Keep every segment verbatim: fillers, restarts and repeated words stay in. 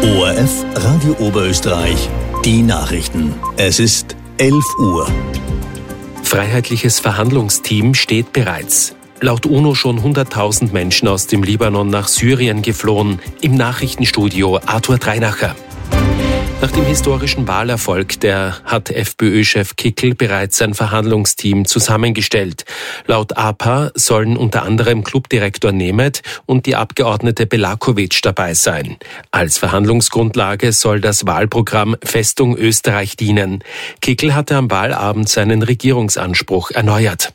O R F Radio Oberösterreich, die Nachrichten. Es ist elf Uhr. Freiheitliches Verhandlungsteam steht bereits. Laut UNO schon hunderttausend Menschen aus dem Libanon nach Syrien geflohen. Im Nachrichtenstudio Arthur Dreinacher. Nach dem historischen Wahlerfolg der hat FPÖ-Chef Kickl bereits ein Verhandlungsteam zusammengestellt. Laut A P A sollen unter anderem Clubdirektor Nemeth und die Abgeordnete Belakovic dabei sein. Als Verhandlungsgrundlage soll das Wahlprogramm Festung Österreich dienen. Kickl hatte am Wahlabend seinen Regierungsanspruch erneuert.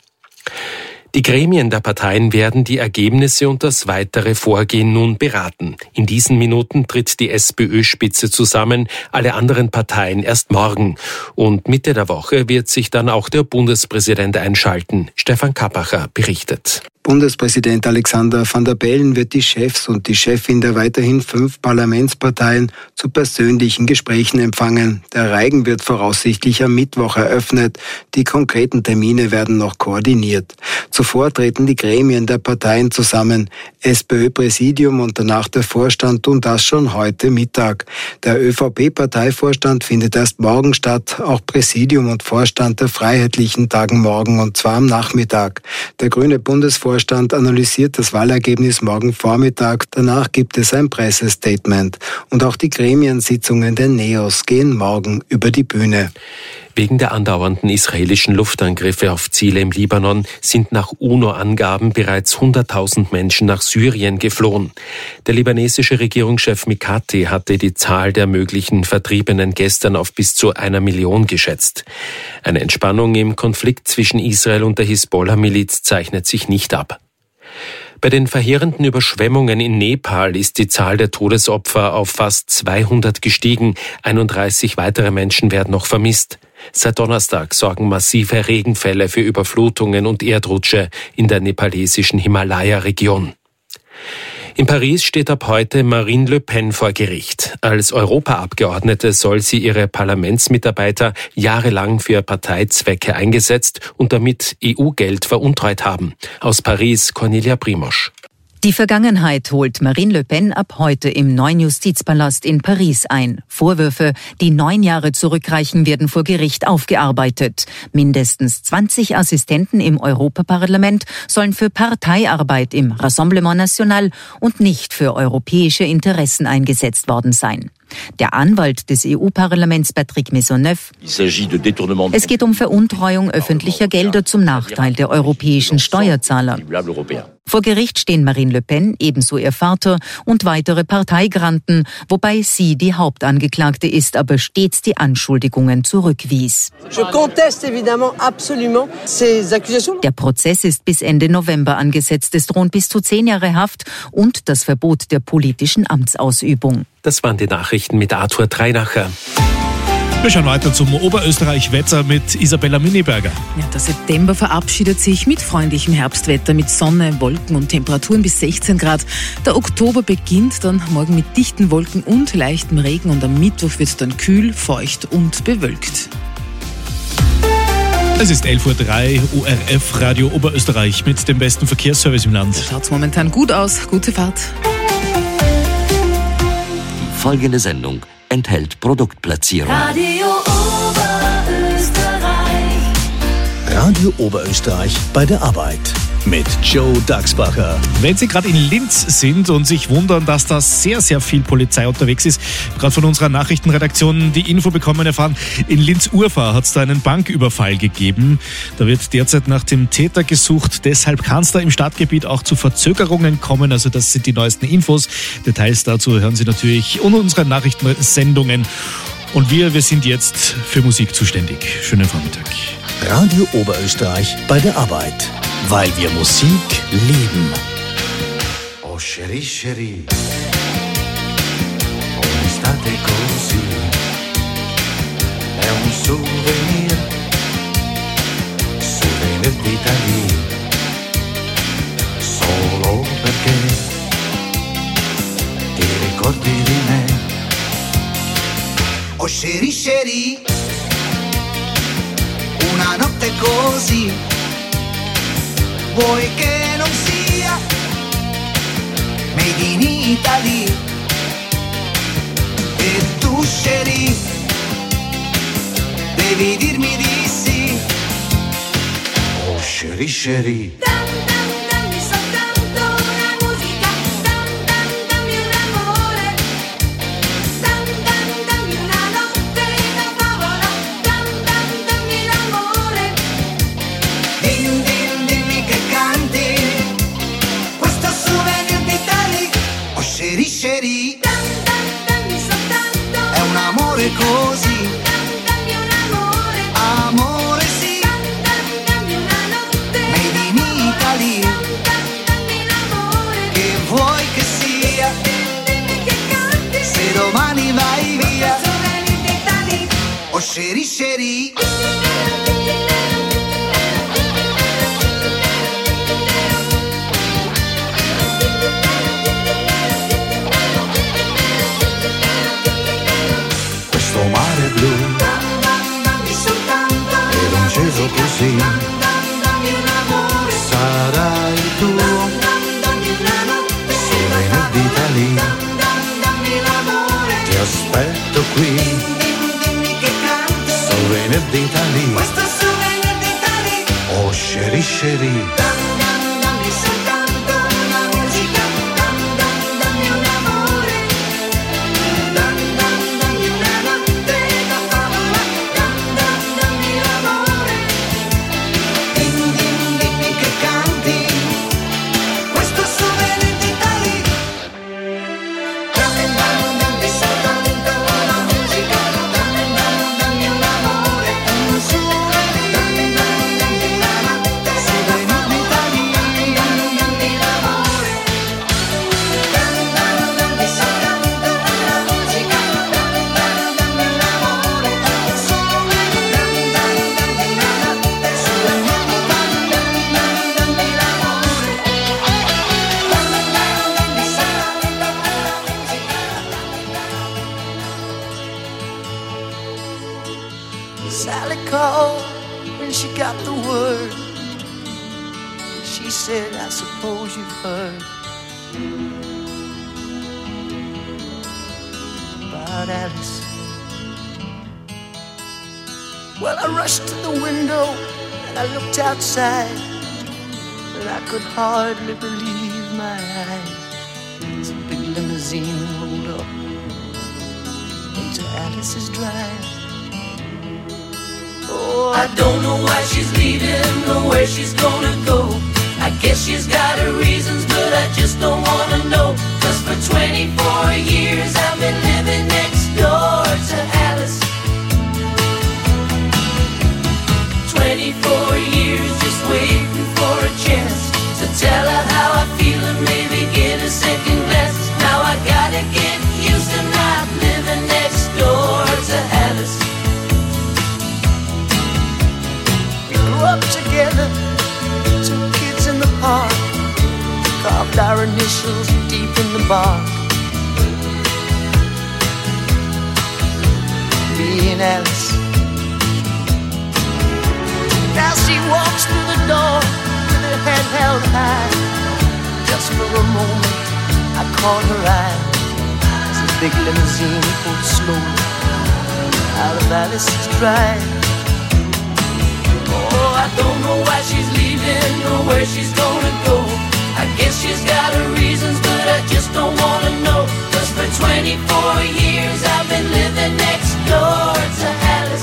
Die Gremien der Parteien werden die Ergebnisse und das weitere Vorgehen nun beraten. In diesen Minuten tritt die SPÖ-Spitze zusammen, alle anderen Parteien erst morgen. Und Mitte der Woche wird sich dann auch der Bundespräsident einschalten. Stefan Kappacher berichtet. Bundespräsident Alexander Van der Bellen wird die Chefs und die Chefin der weiterhin fünf Parlamentsparteien zu persönlichen Gesprächen empfangen. Der Reigen wird voraussichtlich am Mittwoch eröffnet. Die konkreten Termine werden noch koordiniert. Zuvor treten die Gremien der Parteien zusammen. SPÖ-Präsidium und danach der Vorstand tun das schon heute Mittag. Der ÖVP-Parteivorstand findet erst morgen statt. Auch Präsidium und Vorstand der Freiheitlichen tagen morgen und zwar am Nachmittag. Der grüne Bundesvorstand Vorstand analysiert das Wahlergebnis morgen Vormittag. Danach gibt es ein Pressestatement. Und auch die Gremiensitzungen der NEOS gehen morgen über die Bühne. Wegen der andauernden israelischen Luftangriffe auf Ziele im Libanon sind nach UNO-Angaben bereits hunderttausend Menschen nach Syrien geflohen. Der libanesische Regierungschef Mikati hatte die Zahl der möglichen Vertriebenen gestern auf bis zu einer Million geschätzt. Eine Entspannung im Konflikt zwischen Israel und der Hisbollah-Miliz zeichnet sich nicht ab. Bei den verheerenden Überschwemmungen in Nepal ist die Zahl der Todesopfer auf fast zweihundert gestiegen. einunddreißig weitere Menschen werden noch vermisst. Seit Donnerstag sorgen massive Regenfälle für Überflutungen und Erdrutsche in der nepalesischen Himalaya-Region. In Paris steht ab heute Marine Le Pen vor Gericht. Als Europaabgeordnete soll sie ihre Parlamentsmitarbeiter jahrelang für Parteizwecke eingesetzt und damit E U-Geld veruntreut haben. Aus Paris Cornelia Primosch. Die Vergangenheit holt Marine Le Pen ab heute im neuen Justizpalast in Paris ein. Vorwürfe, die neun Jahre zurückreichen, werden vor Gericht aufgearbeitet. Mindestens zwanzig Assistenten im Europaparlament sollen für Parteiarbeit im Rassemblement National und nicht für europäische Interessen eingesetzt worden sein. Der Anwalt des E U-Parlaments Patrick Maisonneuve: Es geht um Veruntreuung öffentlicher Gelder zum Nachteil der europäischen Steuerzahler. Vor Gericht stehen Marine Le Pen, ebenso ihr Vater und weitere Parteigranten, wobei sie die Hauptangeklagte ist, aber stets die Anschuldigungen zurückwies. Der Prozess ist bis Ende November angesetzt. Es drohen bis zu zehn Jahre Haft und das Verbot der politischen Amtsausübung. Das waren die Nachrichten mit Arthur Dreinacher. Wir schauen weiter zum Oberösterreich-Wetter mit Isabella Miniberger. Ja, der September verabschiedet sich mit freundlichem Herbstwetter, mit Sonne, Wolken und Temperaturen bis sechzehn Grad. Der Oktober beginnt dann morgen mit dichten Wolken und leichtem Regen und am Mittwoch wird es dann kühl, feucht und bewölkt. Es ist elf Uhr drei, O R F Radio Oberösterreich mit dem besten Verkehrsservice im Land. Schaut's momentan gut aus. Gute Fahrt. Folgende Sendung enthält Produktplatzierung. Radio Oberösterreich. Radio Oberösterreich bei der Arbeit. Mit Joe Dachsbacher. Wenn Sie gerade in Linz sind und sich wundern, dass da sehr, sehr viel Polizei unterwegs ist, gerade von unserer Nachrichtenredaktion die Info bekommen erfahren, in Linz-Urfahr hat es da einen Banküberfall gegeben. Da wird derzeit nach dem Täter gesucht. Deshalb kann es da im Stadtgebiet auch zu Verzögerungen kommen. Also das sind die neuesten Infos. Details dazu hören Sie natürlich in unseren Nachrichtensendungen. Und wir, wir sind jetzt für Musik zuständig. Schönen Vormittag. Radio Oberösterreich bei der Arbeit. Weil wir Musik lieben. Oh Cherie, Cherie, un'estate così, è un souvenir, souvenir d'Italie, solo perché ti ricordi di me. Oh Cherie, Cherie, una notte così, vuoi che non sia made in Italy, chérie, devi dirmi di sì. Oh chérie, chérie. Chérie, chérie, è un amore così, amore sì, made in Italy, che vuoi che sia, se domani vai via, oh chérie, chérie. Mare blu ed un cielo così sarai tu, sole d'Italia, ti aspetto qui, sole d'Italia, oh chérie, chérie. Sally called when she got the word. She said, I suppose you've heard about Alice. Well, I rushed to the window and I looked outside, and I could hardly believe my eyes as a big limousine rolled up into Alice's drive. Oh, I don't know why she's leaving or where she's gonna go. I guess she's got her reasons, but I just don't wanna know. Cause for twenty-four years I've been living next door to Alice. twenty-four years just waiting for a chance to tell her how I feel and maybe get a second glance. Now I gotta get used to not living next door to Alice. Up together, two kids in the park, carved our initials deep in the bark. Me and Alice. Now she walks through the door with her head held high. Just for a moment I caught her eye as the big limousine pulled slowly out of Alice's drive. Oh, I don't know why she's leaving or where she's gonna go. I guess she's got her reasons, but I just don't wanna know. Cause for twenty-four years I've been living next door to Alice.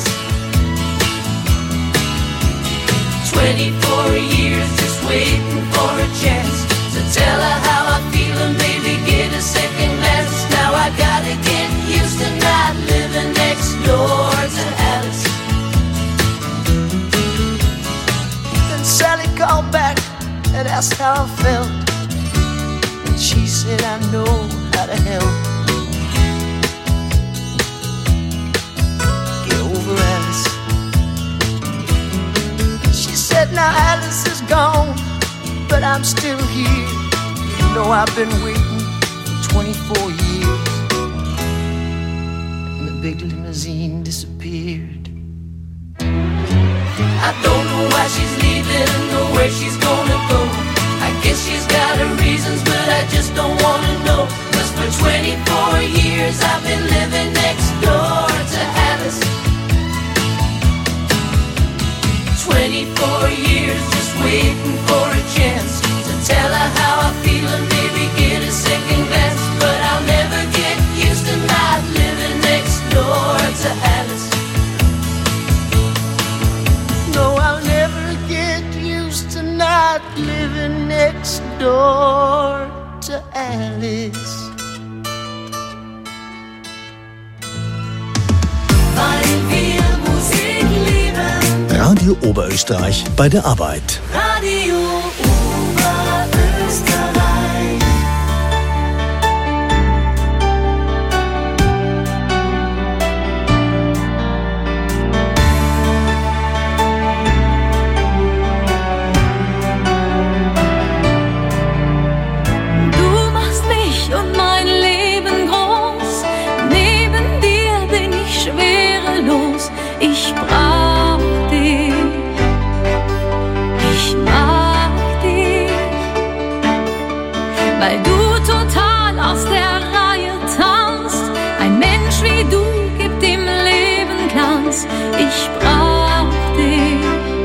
twenty-four years just waiting for a chance to tell her how I feel and maybe get a second glance. Now I gotta get used to not living next door to Alice. Sally called back and asked how I felt, and she said, I know how to help. Get over Alice. She said, now Alice is gone, but I'm still here. You know I've been waiting for twenty-four years. And the big limousine disappeared. I don't know why she's leaving or where she's gonna go. I guess she's got her reasons, but I just don't wanna know. Cause for twenty-four years I've been living next door next door to Alice. Weil wir Musik lieben. Radio Oberösterreich bei der Arbeit. Radio Oberösterreich. Du machst mich und mein Leben groß. Neben dir bin ich schwerelos. Ich brauch dich. Ich mag dich. Weil du total aus der Reihe tanzt. Ein Mensch wie du gibt dem Leben Glanz. Ich brauch dich.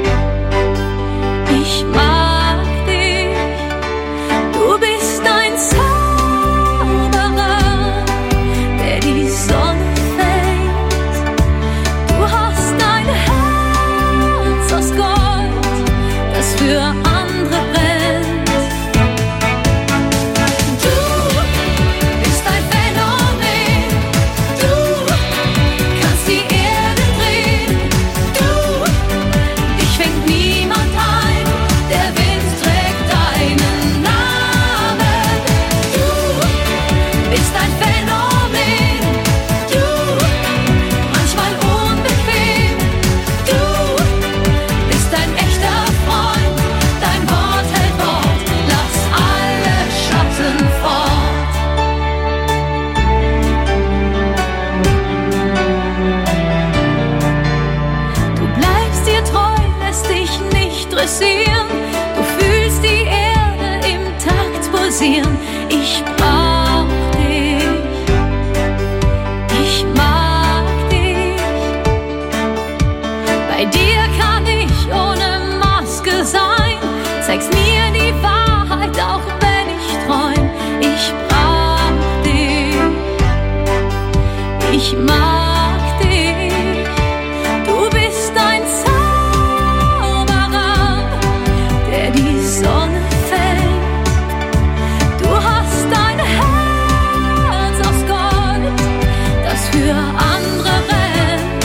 Ich mag dich. Du bist ein Zauberer, der die Sonne fängt. Du hast ein Herz aus Gold, das für andere brennt. Du bist ein Phänomen. Du kannst die Erde drehen. Du, dich fängt niemand ein. Der Wind trägt deinen Namen. Du bist ein Phänomen. Du, manchmal unbequem. Du bist ein echter Freund. Dein Wort hält Wort. Lass alle Schatten fort. Du bleibst dir treu, lässt dich nicht dressieren. Du fühlst die Erde im Takt pulsieren. Ich brauch dich. Ich mag dich. Bei dir kann ich ohne Maske sein. Zeigst mir die Wahrheit, auch wenn ich träum. Ich brauch dich. Ich mag dich. Du bist ein Zauberer, der die Sonne fängt. Du hast ein Herz aus Gold, das für andere rennt.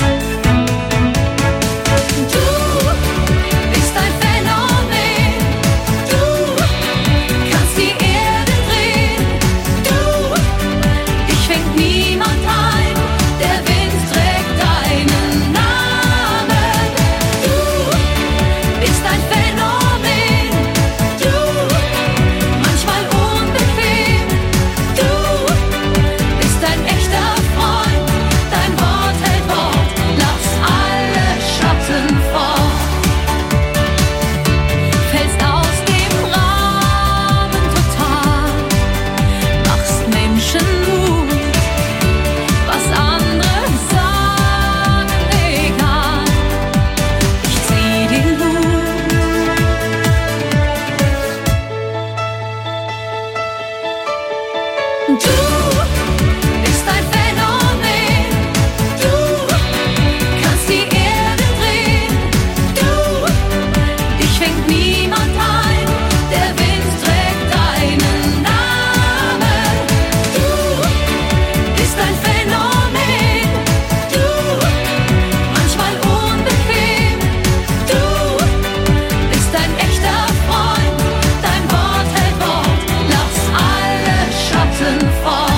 Du bist ein Phänomen. Du kannst die Erde drehen. Du, dich fängt niemand ein. Der Wind trägt deinen Namen. Du bist ein Phänomen. Du, manchmal unbequem. Du bist ein echter Freund. Dein Wort hält Wort. Lass alle Schatten fort. Fällst aus dem Rahmen total. Machst Menschen Mut. Was andere sagen, egal. Ich zieh den Hut. Du bist ein Phänomen. Du kannst die Erde drehen. Du, dich fängt niemand ein. Der Wind trägt deinen Namen. Du bist ein Phänomen. Du, manchmal unbequem. Du bist ein echter Freund. Dein Wort hält Wort. Lass alle Schatten fort.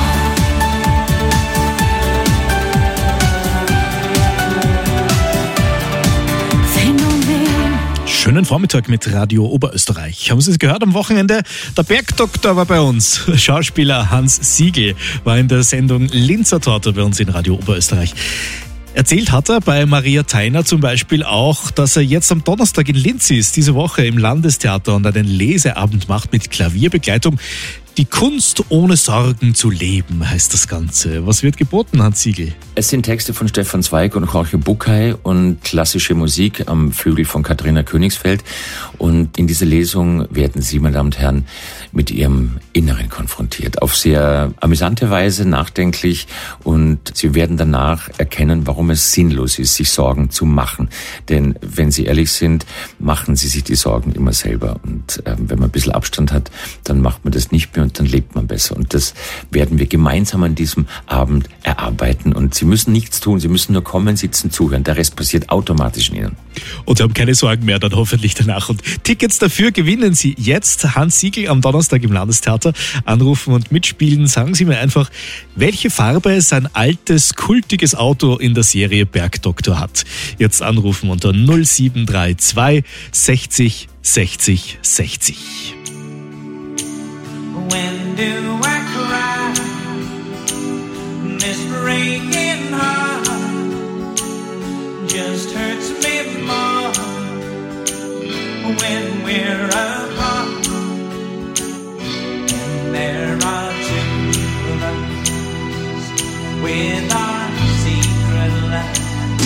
Phänomen. Schönen Vormittag mit Radio Oberösterreich. Haben Sie es gehört am Wochenende? Der Bergdoktor war bei uns. Schauspieler Hans Siegel war in der Sendung Linzer Torte bei uns in Radio Oberösterreich. Erzählt hat er bei Maria Theiner zum Beispiel auch, dass er jetzt am Donnerstag in Linz ist, diese Woche im Landestheater und einen Leseabend macht mit Klavierbegleitung. Die Kunst ohne Sorgen zu leben, heißt das Ganze. Was wird geboten, Hans Siegel? Es sind Texte von Stefan Zweig und Jorge Bucay und klassische Musik am Flügel von Katharina Königsfeld. Und in dieser Lesung werden Sie, meine Damen und Herren, mit ihrem Inneren konfrontiert. Auf sehr amüsante Weise, nachdenklich, und sie werden danach erkennen, warum es sinnlos ist, sich Sorgen zu machen. Denn wenn sie ehrlich sind, machen sie sich die Sorgen immer selber. Und äh, wenn man ein bisschen Abstand hat, dann macht man das nicht mehr und dann lebt man besser. Und das werden wir gemeinsam an diesem Abend erarbeiten. Und Sie müssen nichts tun, Sie müssen nur kommen, sitzen, zuhören. Der Rest passiert automatisch in Ihnen. Und Sie haben keine Sorgen mehr dann hoffentlich danach. Und Tickets dafür gewinnen Sie jetzt. Hans Siegel am Donnerstag im Landestheater. Anrufen und mitspielen. Sagen Sie mir einfach, welche Farbe sein altes, kultiges Auto in der Serie Bergdoktor hat. Jetzt anrufen unter null sieben drei zwei sechzig sechzig sechzig. When do I cry? This breaking heart just hurts me more when we're apart. And there are two of us with our secret life.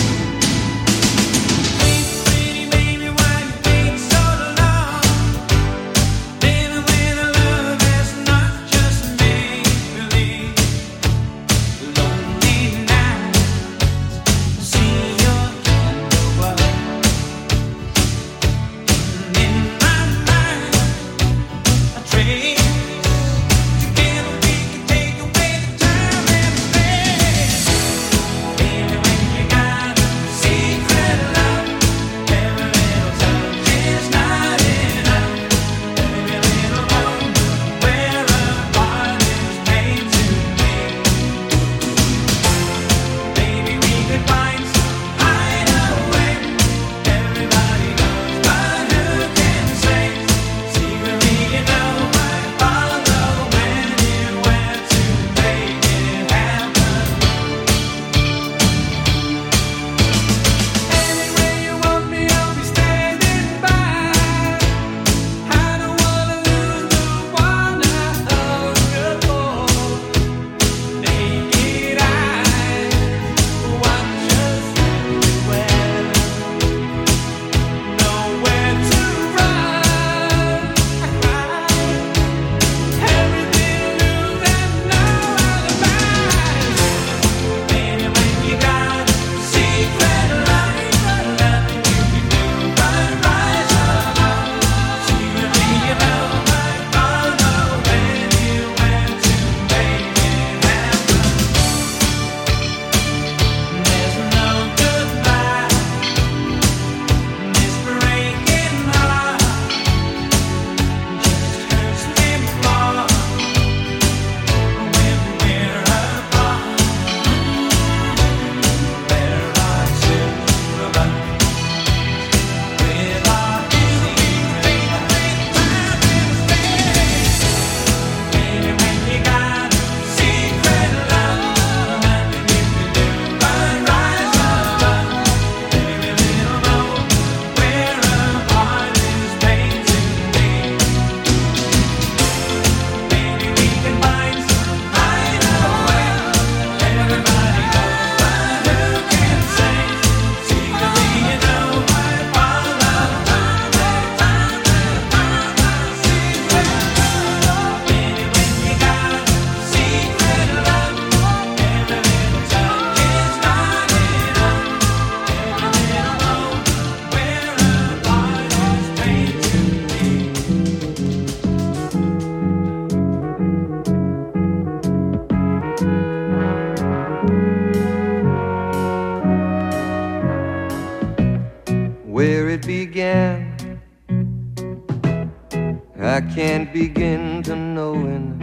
I can't begin to knowing,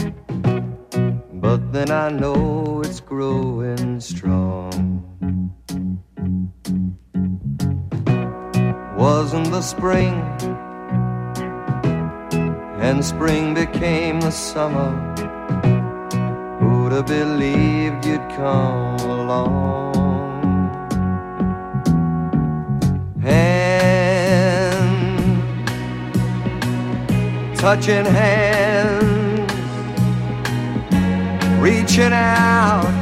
but then I know it's growing strong. Wasn't the spring, and spring became the summer. Who'd have believed you'd come along? Touching hands, reaching out,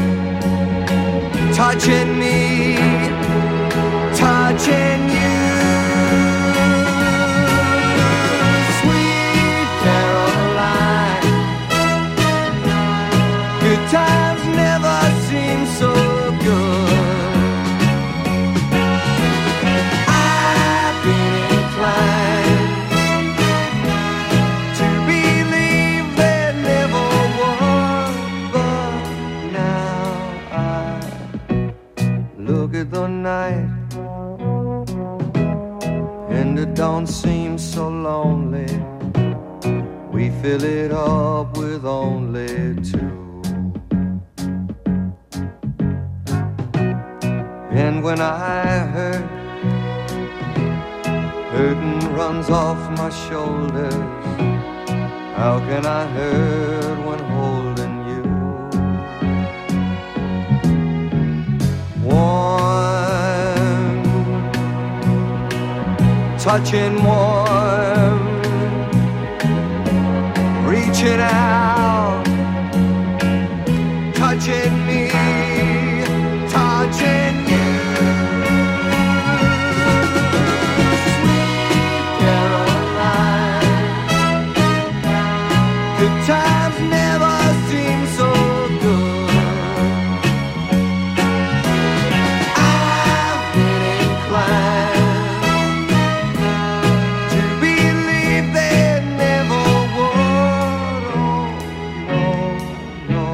touching me, touching you. Sweet Caroline, don't seem so lonely. We fill it up with only two. And when I hurt, hurting runs off my shoulders. How can I hurt when holding you? Warm, touching warm, reaching out, touching me, touching you. Times never seem so good. I've been inclined to believe they never would. Oh,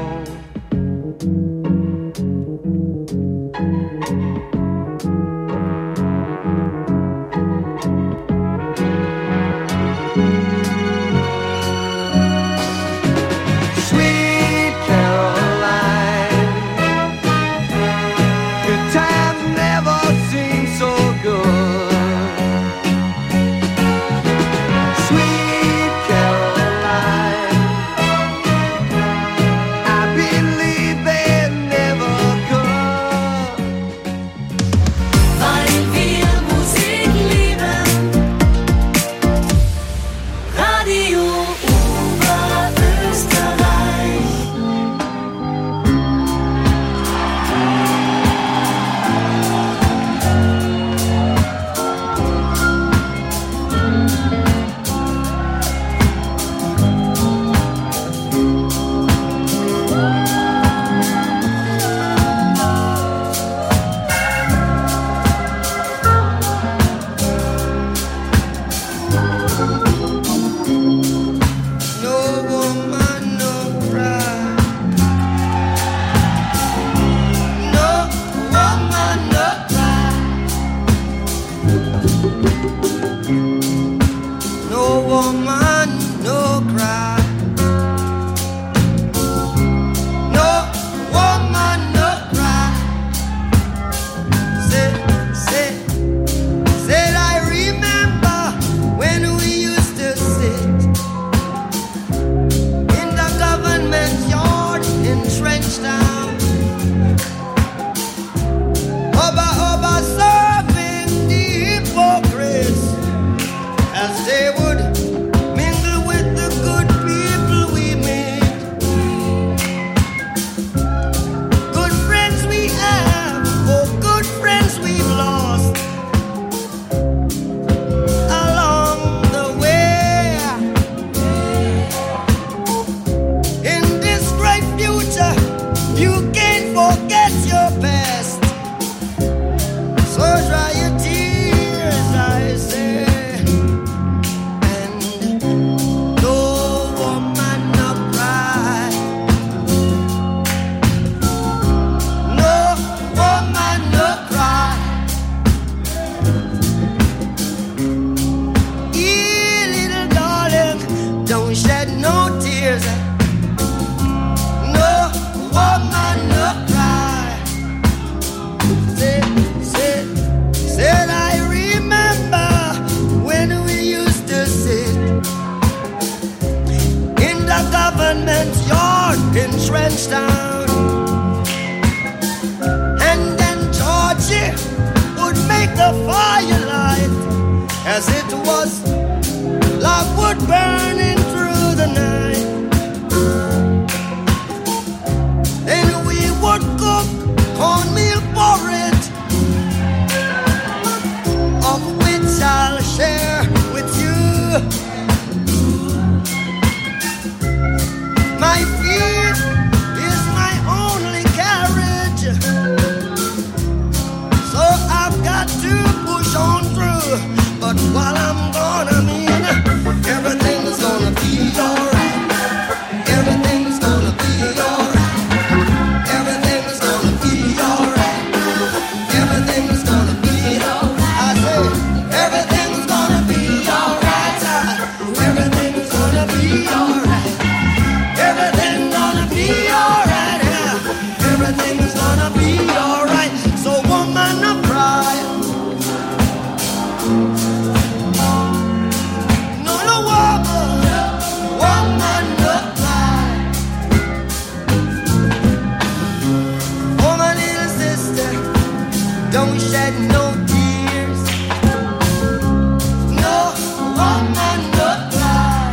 Don't shed no tears. No woman. don't shed no tears. No woman, no cry.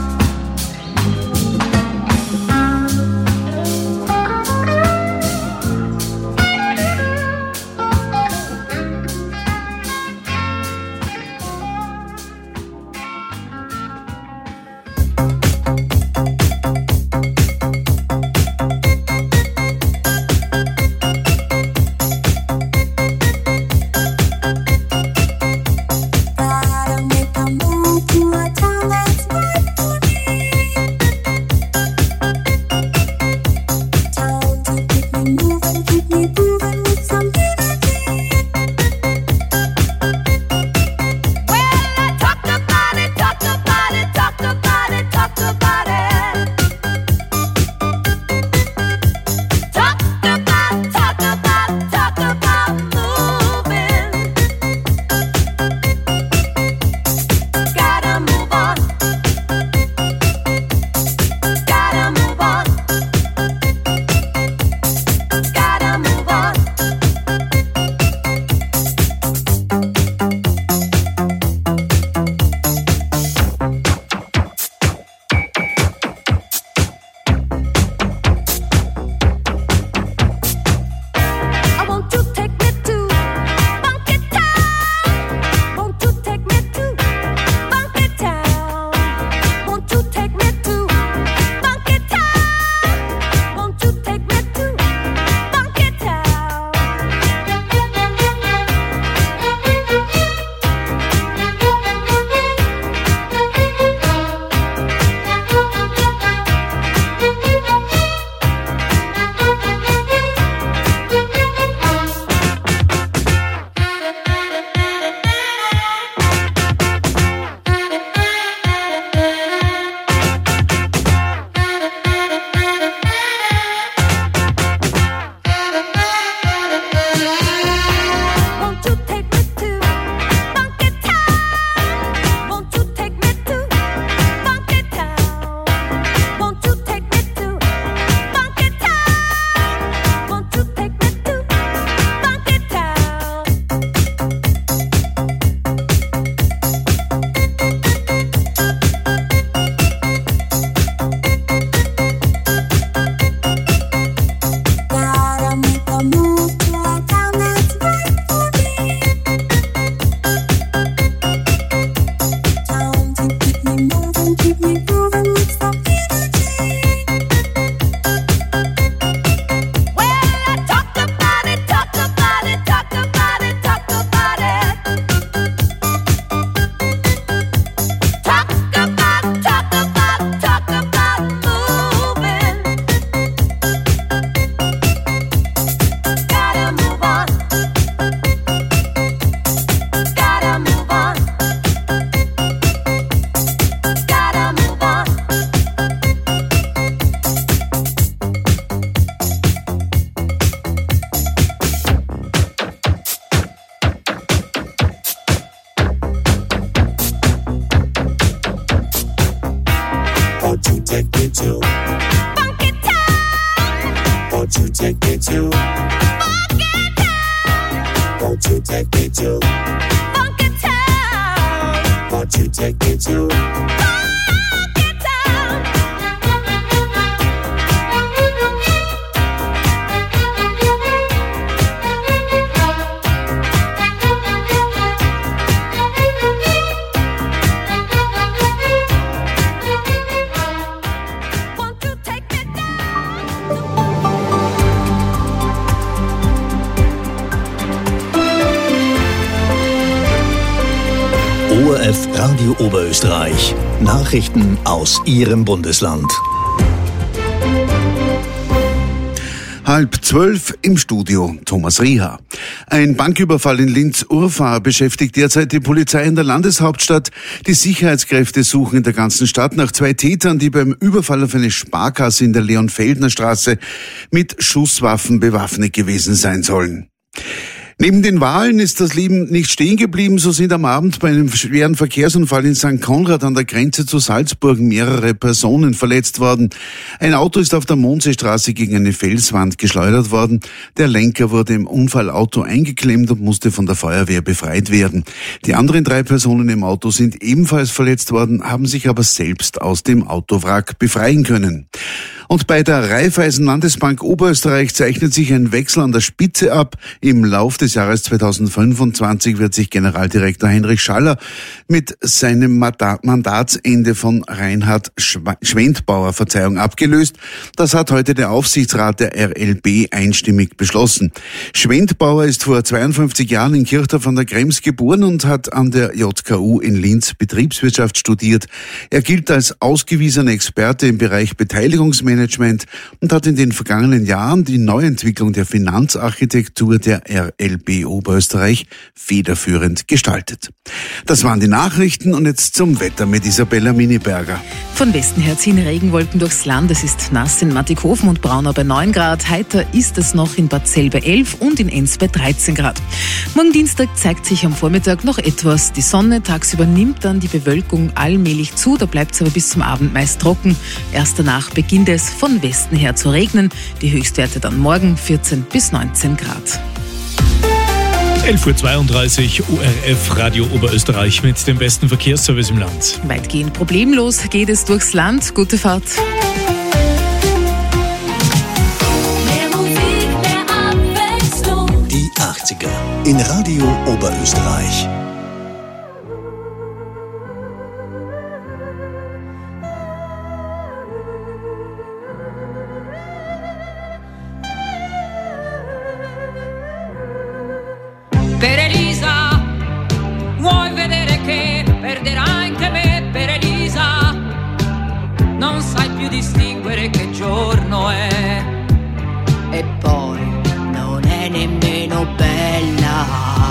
O R F Radio Oberösterreich. Nachrichten aus Ihrem Bundesland. Halb zwölf im Studio Thomas Rieher. Ein Banküberfall in Linz-Urfahr beschäftigt derzeit die Polizei in der Landeshauptstadt. Die Sicherheitskräfte suchen in der ganzen Stadt nach zwei Tätern, die beim Überfall auf eine Sparkasse in der Leon-Feldner-Straße mit Schusswaffen bewaffnet gewesen sein sollen. Neben den Wahlen ist das Leben nicht stehen geblieben. So sind am Abend bei einem schweren Verkehrsunfall in Sankt Konrad an der Grenze zu Salzburg mehrere Personen verletzt worden. Ein Auto ist auf der Mondseestraße gegen eine Felswand geschleudert worden. Der Lenker wurde im Unfallauto eingeklemmt und musste von der Feuerwehr befreit werden. Die anderen drei Personen im Auto sind ebenfalls verletzt worden, haben sich aber selbst aus dem Autowrack befreien können. Und bei der Raiffeisen Landesbank Oberösterreich zeichnet sich ein Wechsel an der Spitze ab. Im Lauf des Jahres zweitausendfünfundzwanzig wird sich Generaldirektor Heinrich Schaller mit seinem Mandatsende von Reinhard Schwendbauer, Verzeihung, abgelöst. Das hat heute der Aufsichtsrat der R L B einstimmig beschlossen. Schwendbauer ist vor zweiundfünfzig Jahren in Kirchdorf an der Krems geboren und hat an der J K U in Linz Betriebswirtschaft studiert. Er gilt als ausgewiesener Experte im Bereich Beteiligungsmanagement und hat in den vergangenen Jahren die Neuentwicklung der Finanzarchitektur der R L B Oberösterreich federführend gestaltet. Das waren die Nachrichten und jetzt zum Wetter mit Isabella Miniberger. Von Westen her ziehen Regenwolken durchs Land. Es ist nass in Mattighofen und Braunau bei neun Grad. Heiter ist es noch in Bad Zell bei elf und in Enns bei dreizehn Grad. Morgen Dienstag zeigt sich am Vormittag noch etwas. Die Sonne, tagsüber nimmt dann die Bewölkung allmählich zu. Da bleibt es aber bis zum Abend meist trocken. Erst danach beginnt es von Westen her zu regnen. Die Höchstwerte dann morgen vierzehn bis neunzehn Grad. elf Uhr zweiunddreißig, O R F Radio Oberösterreich mit dem besten Verkehrsservice im Land. Weitgehend problemlos geht es durchs Land. Gute Fahrt. Mehr Musik, mehr Abwechslung. Die achtziger in Radio Oberösterreich. Per Elisa, vuoi vedere che perderai anche me? Per Elisa, non sai più distinguere che giorno è. E poi non è nemmeno bella.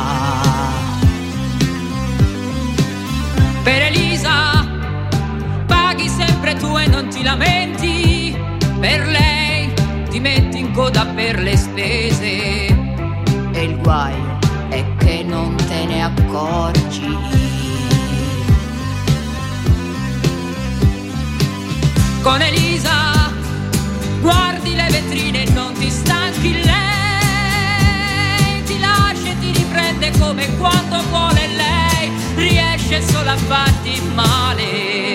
Per Elisa, paghi sempre tu e non ti lamenti. Per lei ti metti in coda per le spese. E il guaio è che non te ne accorgi. Con Elisa guardi le vetrine e non ti stanchi. Lei ti lascia e ti riprende come quando vuole lei. Riesce solo a farti male.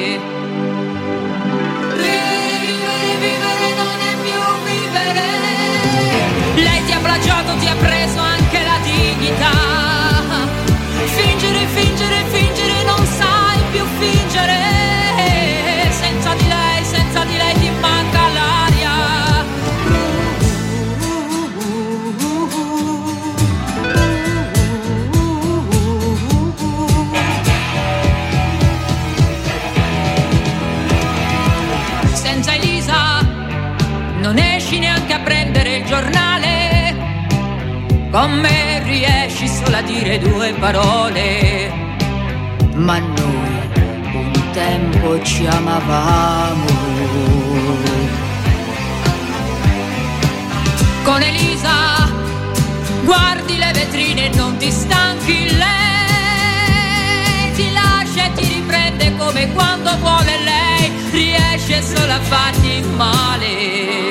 Vivere, vivere non è più vivere. Lei ti ha plagiato, ti ha preso anche la dignità. Fingere, fingere, fingere, non sai più fingere. Senza di lei, senza di lei ti manca l'aria. Senza Elisa non esci neanche a prendere il giornale. Con me riesci solo a dire due parole. Ma noi un tempo ci amavamo. Con Elisa guardi le vetrine e non ti stanchi. Lei ti lascia e ti riprende come quando vuole lei. Riesce solo a farti male.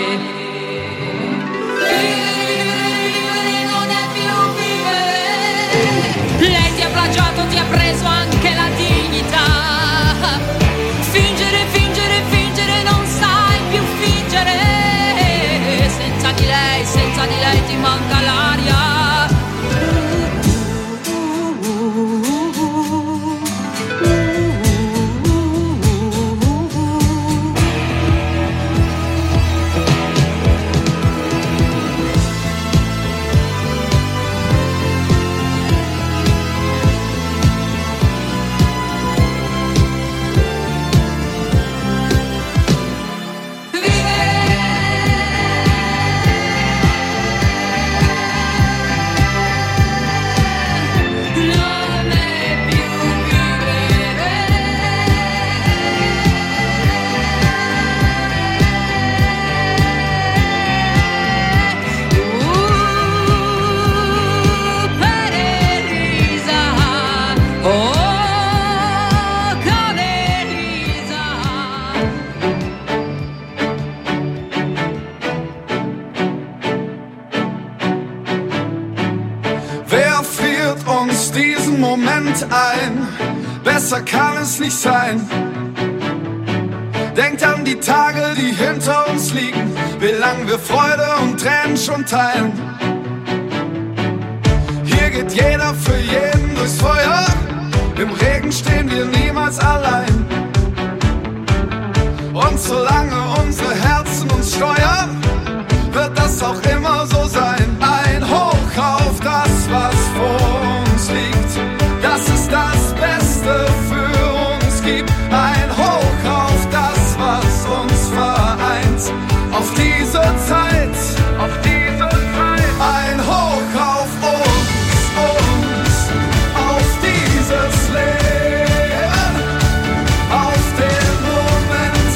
Lei ti ha plagiato, ti ha preso anche la dignità. Fingere, fingere, fingere, non sai più fingere. Senza di lei, senza di lei ti manca l'aria. Moment ein, besser kann es nicht sein. Denkt an die Tage, die hinter uns liegen, wie lang wir Freude und Tränen schon teilen. Hier geht jeder für jeden durchs Feuer, im Regen stehen wir niemals allein. Und solange unsere Herzen uns steuern, wird das auch immer so sein. Ein Hoch auf das, was vor uns liegt, das ist das Beste für uns gibt. Ein Hoch auf das, was uns vereint, auf diese Zeit, auf diese Zeit. Ein Hoch auf uns, uns, auf dieses Leben, auf den Moment,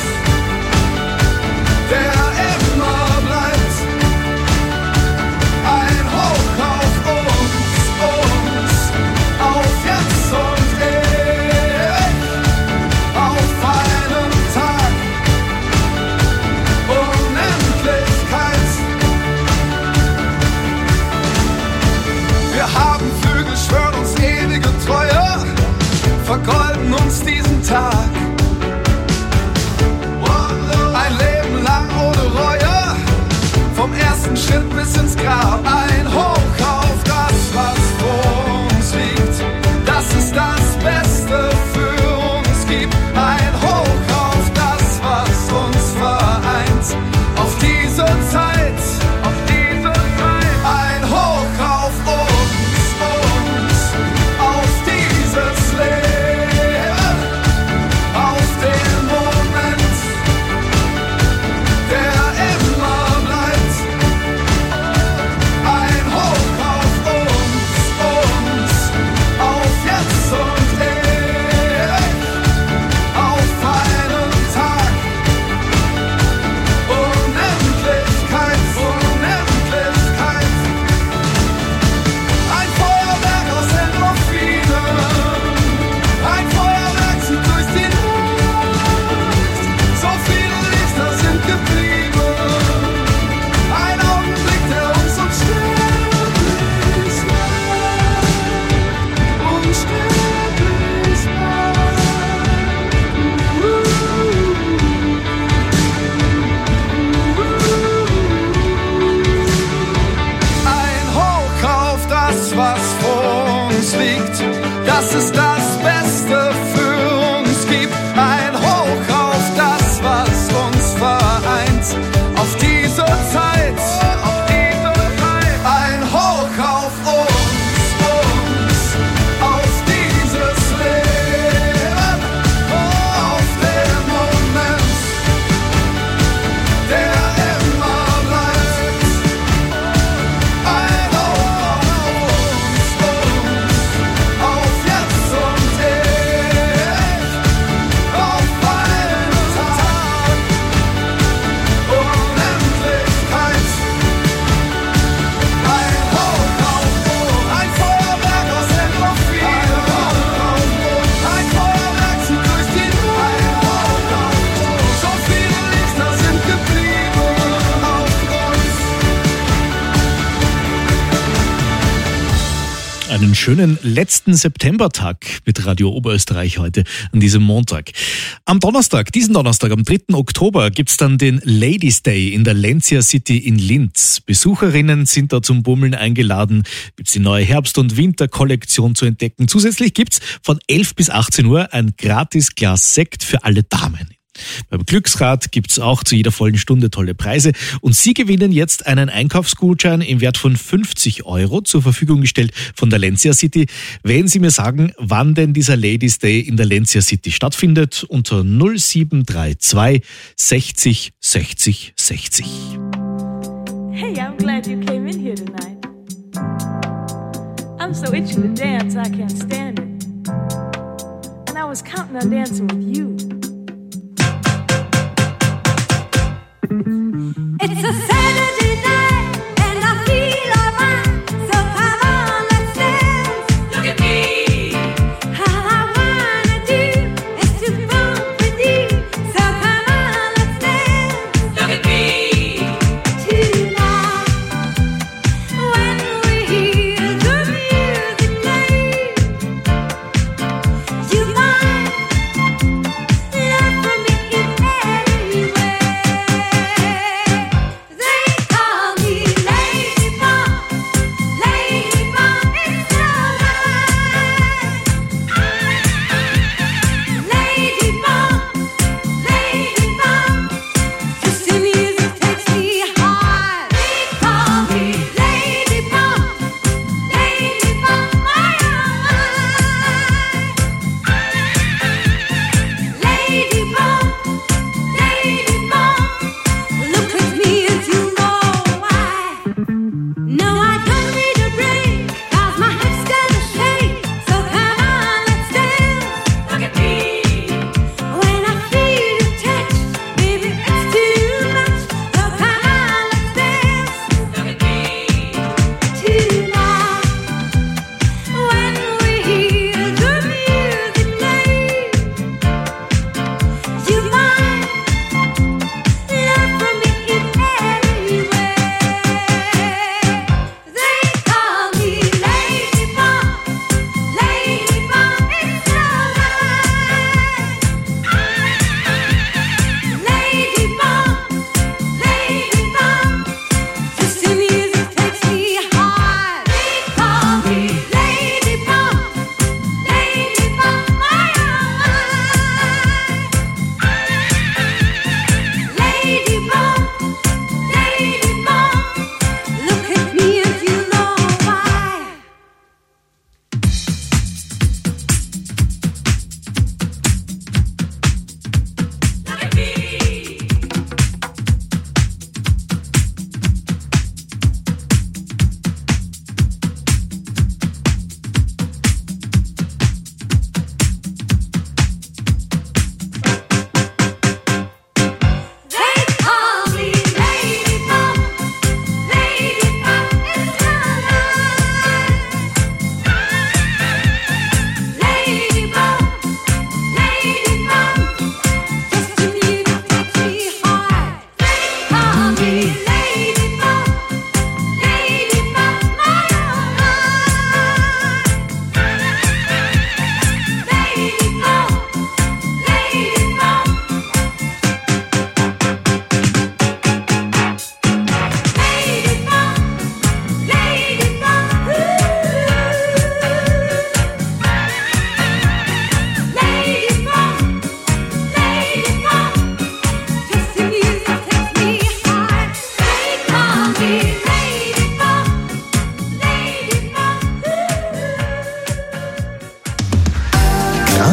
der immer bleibt. Ein Hoch auf uns, uns, auf jetzt und ewig, auf einen Tag, Unendlichkeit. Wir haben Flügel, schwören uns ewige Treue, vergolden uns diesen Tag. Ein Leben lang ohne Reue, vom ersten Schritt bis ins Grab. Ein Hoch auf das, was vor uns liegt, das ist das Beste für uns gibt. Ein Hoch auf das, was uns vereint, auf diese Zeit, auf diese Zeit. Ein Hoch auf uns, uns, auf dieses Leben, auf den Moment, der immer bleibt. Ein Hoch auf uns, uns, auf jetzt und ewig, auf einen Tag, Unendlichkeit, Unendlichkeit. Ein Feuerwerk aus Endorphinen, ein Feuerwerk zieht durch die Luft. So viele Lichter sind geblieben, ein Augenblick, der uns unsterblich macht, unsterblich macht. Ein Hoch auf das, was vor uns liegt, das ist das Beste für uns gibt. Ein Hoch auf das, was uns vereint, auf diese Zeit, auf diese Zeit. Ein Hoch auf uns, uns, auf dieses Leben, auf den Moment, der immer bleibt. Ein Hoch auf uns, uns, auf jetzt und ewig, auf einen Tag, Unendlichkeit. Ein Hoch auf uns, ein Feuerwerk aus Endorphinen, ein Feuerwerk zieht durch die Luft. So viele Lichter sind geblieben auf uns. Einen schönen letzten Septembertag mit Radio Oberösterreich heute an diesem Montag. Am Donnerstag, diesen Donnerstag, am dritten Oktober, gibt's dann den Ladies Day in der Lancia City in Linz. Besucherinnen sind da zum Bummeln eingeladen, gibt's die neue Herbst- und Winterkollektion zu entdecken. Zusätzlich gibt's von elf bis achtzehn Uhr ein gratis Glas Sekt für alle Damen. Beim Glücksrad gibt's auch zu jeder vollen Stunde tolle Preise und Sie gewinnen jetzt einen Einkaufsgutschein im Wert von fünfzig Euro zur Verfügung gestellt von der Lancia City. Wenn Sie mir sagen, wann denn dieser Ladies Day in der Lancia City stattfindet, unter null sieben drei zwei sechzig sechzig sechzig. Hey, I'm glad you came in here tonight. I'm so itchy to dance, I can't stand it. And I was counting on dancing with you. It's a Saturday night and I feel alright. So come on, let's dance. Look at me. All I wanna do is to bump with you. So come on, let's dance. Look at me. Tonight, when we hear the music play,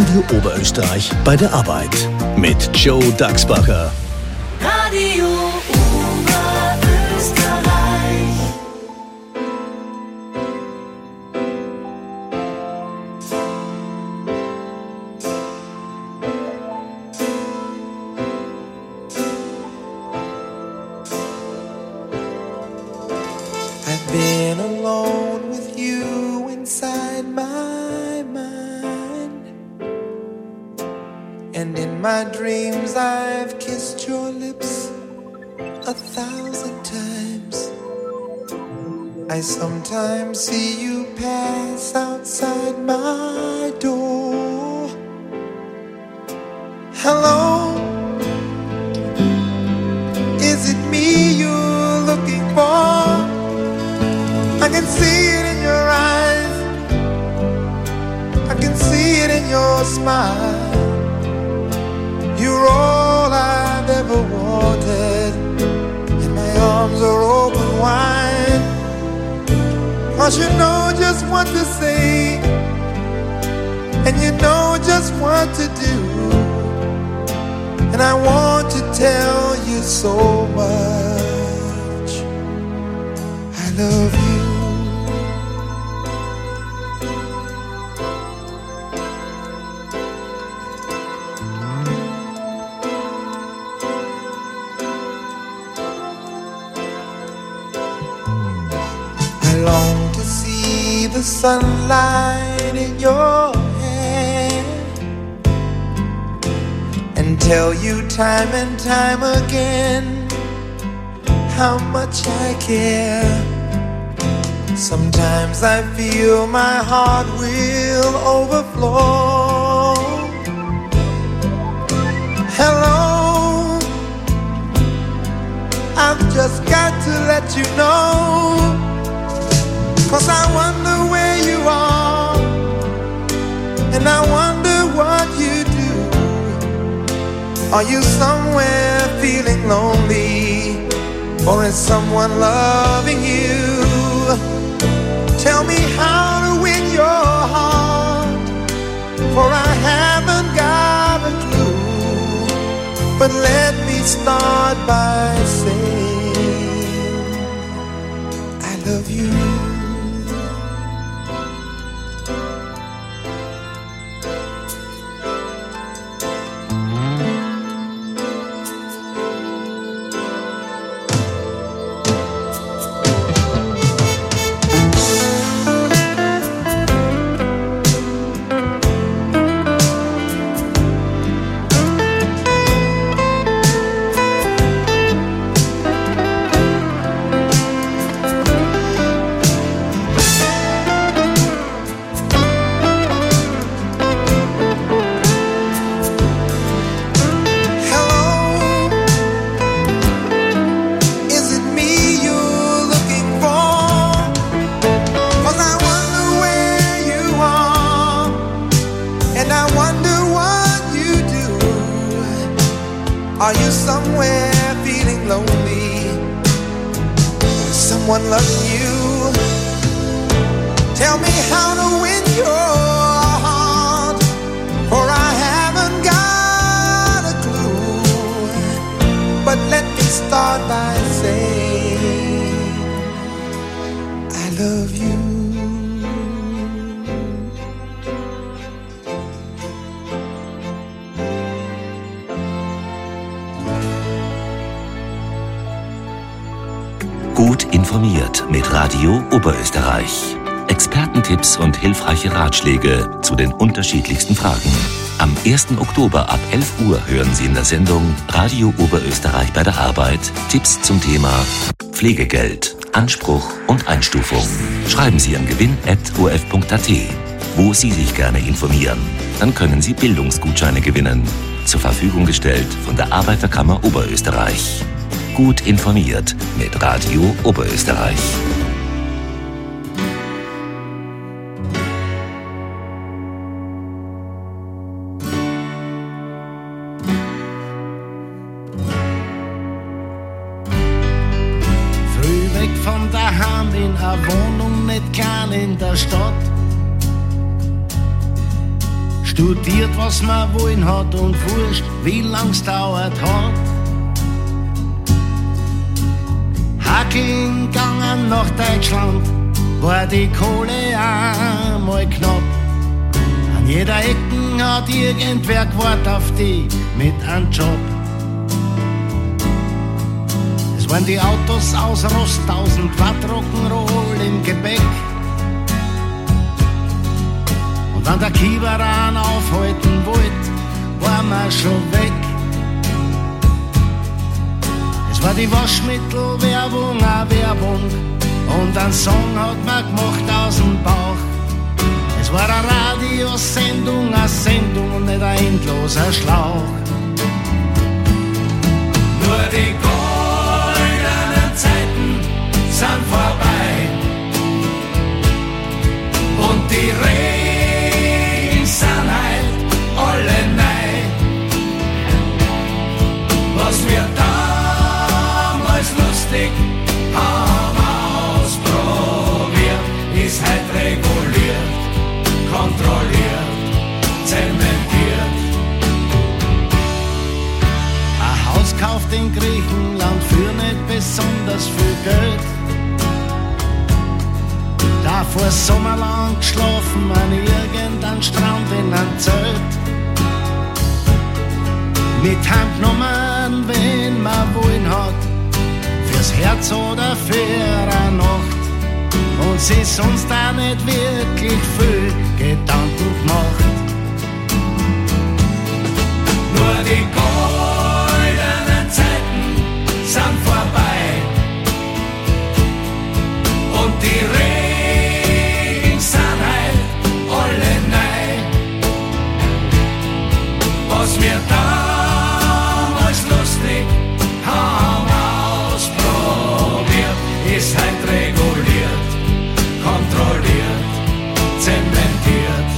Radio Oberösterreich bei der Arbeit mit Joe Dachsbacher. Radio Been alone with you inside my mind, and in my dreams I've kissed your lips a thousand times. I sometimes see you pass outside my door. Hello, is it me you're looking for? I can see it in your eyes, I can see it in your smile. You're all I've ever wanted, and my arms are open wide. 'Cause you know just what to say, and you know just what to do, and I want to tell you so much I love you. Long to see the sunlight in your hair and tell you time and time again how much I care. Sometimes I feel my heart will overflow. Hello, I've just got to let you know, 'cause I wonder where you are, and I wonder what you do. Are you somewhere feeling lonely, or is someone loving you? Tell me how to win your heart, for I haven't got a clue. But let me start by saying I love you. Are you somewhere feeling lonely? Is someone loving you? Tell me how to win your heart, for I haven't got a clue. But let me start by saying I love you. Gut informiert mit Radio Oberösterreich. Expertentipps und hilfreiche Ratschläge zu den unterschiedlichsten Fragen. Am ersten Oktober ab elf Uhr hören Sie in der Sendung Radio Oberösterreich bei der Arbeit Tipps zum Thema Pflegegeld, Anspruch und Einstufung. Schreiben Sie an gewinn at o f punkt a t, wo Sie sich gerne informieren. Dann können Sie Bildungsgutscheine gewinnen. Zur Verfügung gestellt von der Arbeiterkammer Oberösterreich. Gut informiert mit Radio Oberösterreich. Früh weg von daheim in a Wohnung, nicht gern in der Stadt. studiert, was man wollen hat und wurscht, wie lang's dauert hat. Hackeln gegangen nach Deutschland, war die Kohle einmal knapp. An jeder Ecken hat irgendwer gewartet auf die mit einem Job. Es waren die Autos aus Rost, tausend Watt Rock'n'Roll im Gepäck. Und wenn der Kieberan aufhalten wollte, war man schon weg. Es war die Waschmittelwerbung, eine Werbung, und ein Song hat man gemacht aus dem Bauch. Es war eine Radiosendung, eine Sendung und nicht ein endloser Schlauch. Nur die goldenen Zeiten sind vorbei und die Regen sind halt alle neu. Was wir damals lustig haben ausprobiert, ist halt reguliert, kontrolliert, zementiert. Ein Haus kauft in Griechenland für nicht besonders viel Geld. Davor sommerlang geschlafen an irgendeinem Strand in einem Zelt. Mit heimgenommen, wenn man wollen hat, fürs Herz oder für eine Nacht. Und sie sonst auch nicht wirklich viel Gedanken gemacht. Nur die goldenen Zeiten sind vorbei und die Regen sind halt alle neu. Was wir damals lustig haben ausprobiert, ist halt reguliert, kontrolliert, zementiert.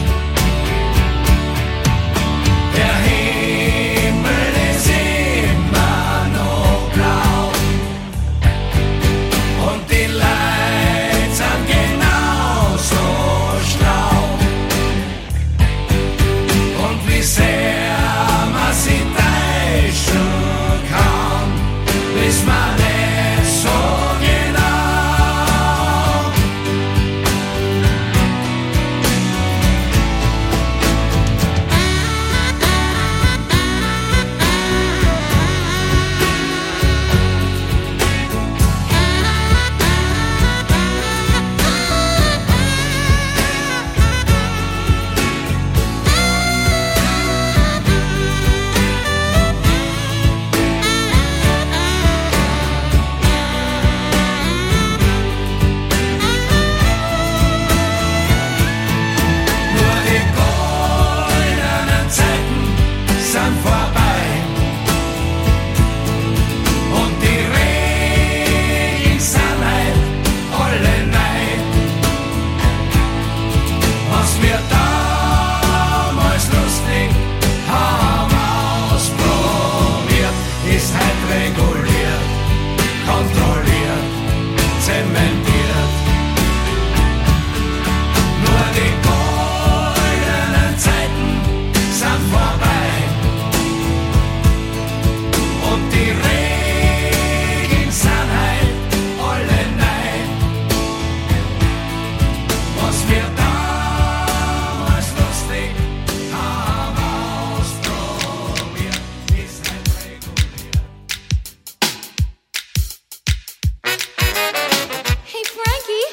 Der Himmel ist immer noch blau und die Leute sind genauso schlau. Und wie sehr man sich täuschen kann, wissen wir nicht so genau. Nur die goldenen Zeiten sind vorbei und die Regen sind halt alle neu. Was wir damals lustig haben ausprobiert, ist halt reguliert, kontrolliert, zementiert. Nur die goldenen Zeiten sind vorbei und die Regen sind halt alle neu. Was wir damals lustig haben ausprobiert, ist halt reguliert. Hey, Frankie.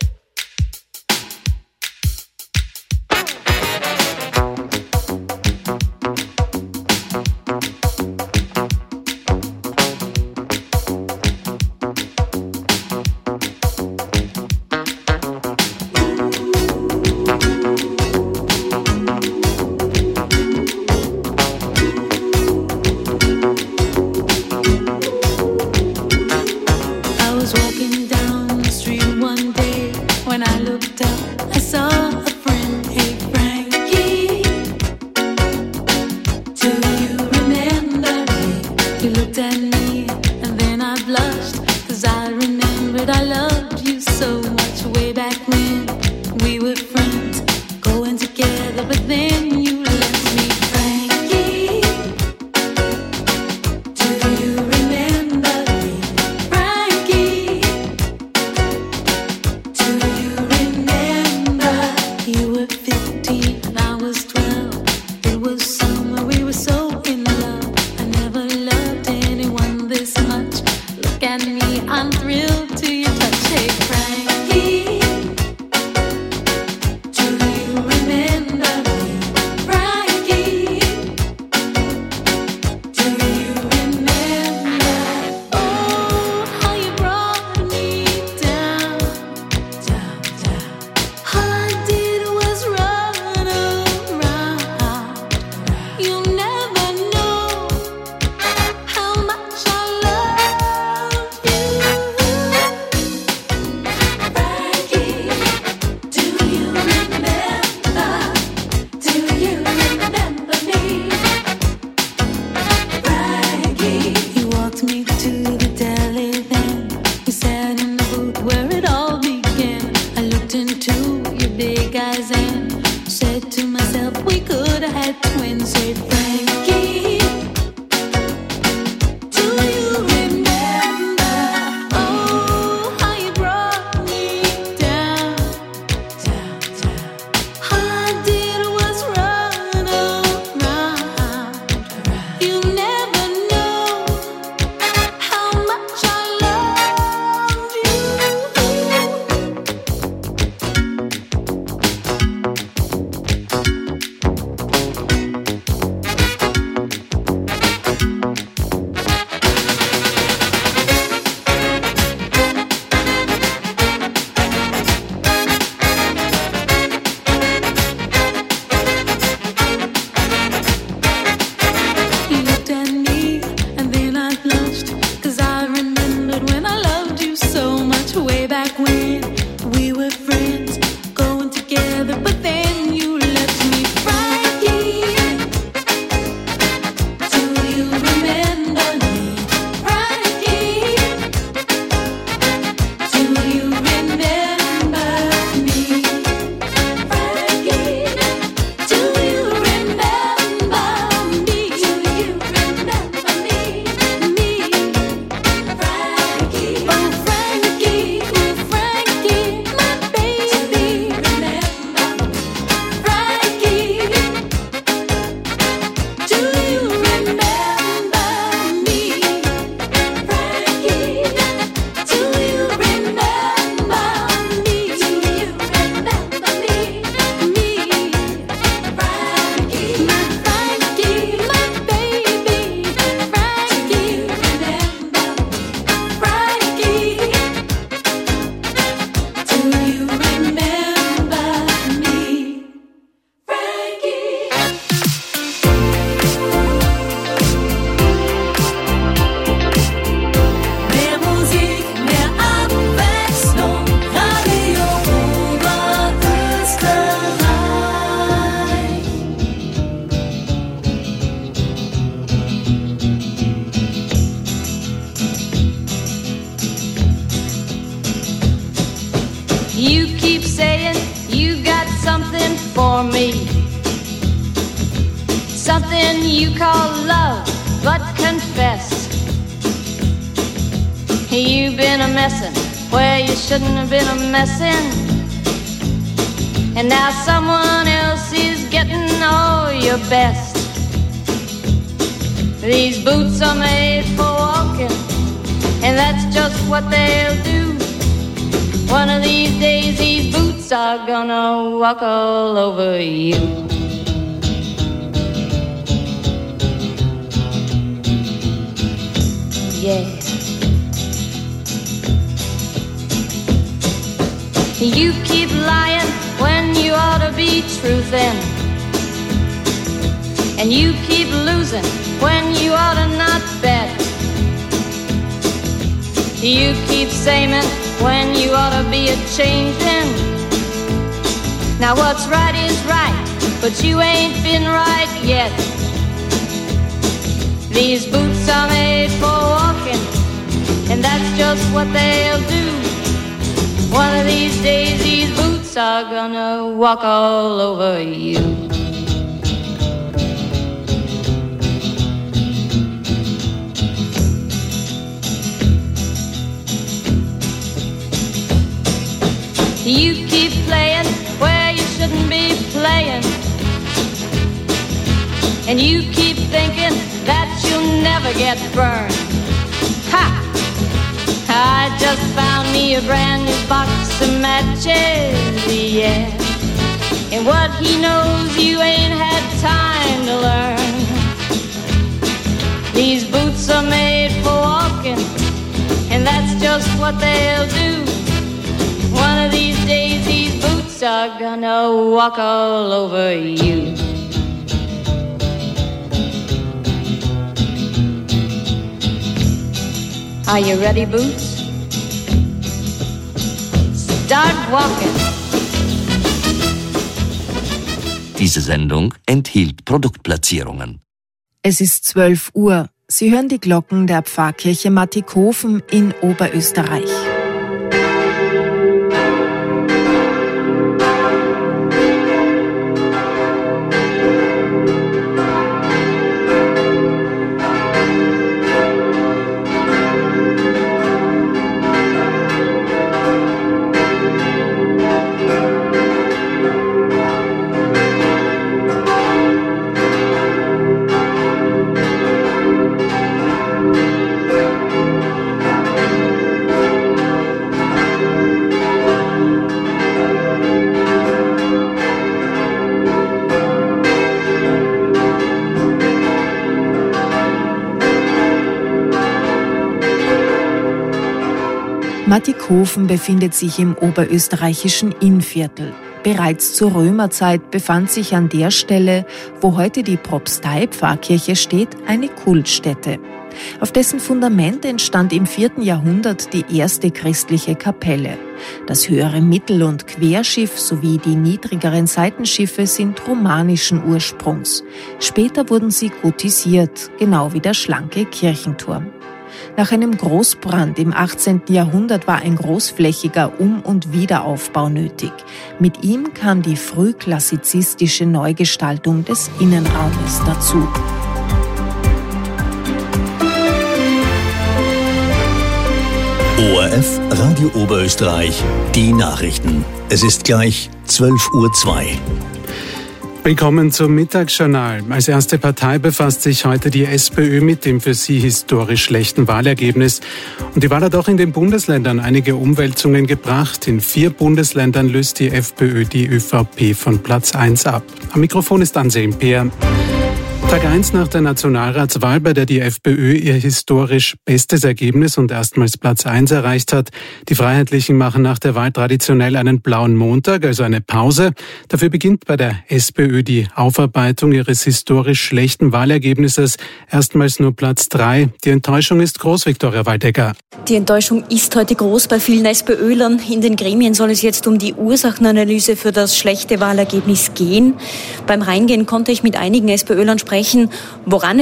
I was walking down the street one day. When I looked up, I saw a friend. Hey, Frankie, do you remember me? You looked at me and then I blushed, 'cause I remembered I loved you so much way back when we were friends, going together, but then you left. me. Something you call love, but confess you've been a messin' where you shouldn't have been a messin'. And now someone else is getting all your best. These boots are made for walking, and that's just what they'll do. One of these days these boots are gonna walk all over you. Yeah. You keep lying when you ought to be truthin', and you keep losing when you ought to not bet. You keep saying when you ought to be a-changin'. Now what's right is right, but you ain't been right yet. These boots are made for walking, and that's just what they'll do. One of these days these boots are gonna walk all over you. You keep playing where you shouldn't be playing, and you keep thinking that you'll never get burned. Ha! I just found me a brand new box of matches, yeah. And what he knows you ain't had time to learn. These boots are made for walking, and that's just what they'll do. One of these days these boots are gonna walk all over you. Are you ready, Boots? Start walking. Diese Sendung enthielt Produktplatzierungen. Es ist zwölf Uhr. Sie hören die Glocken der Pfarrkirche Mattighofen in Oberösterreich. Mattighofen befindet sich im oberösterreichischen Innviertel. Bereits zur Römerzeit befand sich an der Stelle, wo heute die Propstei-Pfarrkirche steht, eine Kultstätte. Auf dessen Fundament entstand im vierten Jahrhundert die erste christliche Kapelle. Das höhere Mittel- und Querschiff sowie die niedrigeren Seitenschiffe sind romanischen Ursprungs. Später wurden sie gotisiert, genau wie der schlanke Kirchenturm. Nach einem Großbrand im achtzehnten Jahrhundert war ein großflächiger Um- und Wiederaufbau nötig. Mit ihm kam die frühklassizistische Neugestaltung des Innenraumes dazu. O R F Radio Oberösterreich, die Nachrichten. Es ist gleich zwölf Uhr zwei. Willkommen zum Mittagsjournal. Als erste Partei befasst sich heute die SPÖ mit dem für sie historisch schlechten Wahlergebnis. Und die Wahl hat auch in den Bundesländern einige Umwälzungen gebracht. In vier Bundesländern löst die FPÖ die ÖVP von Platz eins ab. Am Mikrofon ist Anselm Peer. Tag eins nach der Nationalratswahl, bei der die FPÖ ihr historisch bestes Ergebnis und erstmals Platz eins erreicht hat. Die Freiheitlichen machen nach der Wahl traditionell einen blauen Montag, also eine Pause. Dafür beginnt bei der SPÖ die Aufarbeitung ihres historisch schlechten Wahlergebnisses. Erstmals nur Platz drei. Die Enttäuschung ist groß, Viktoria Waldecker. Die Enttäuschung ist heute groß bei vielen SPÖlern. In den Gremien soll es jetzt um die Ursachenanalyse für das schlechte Wahlergebnis gehen. Beim Reingehen konnte ich mit einigen SPÖlern sprechen, woran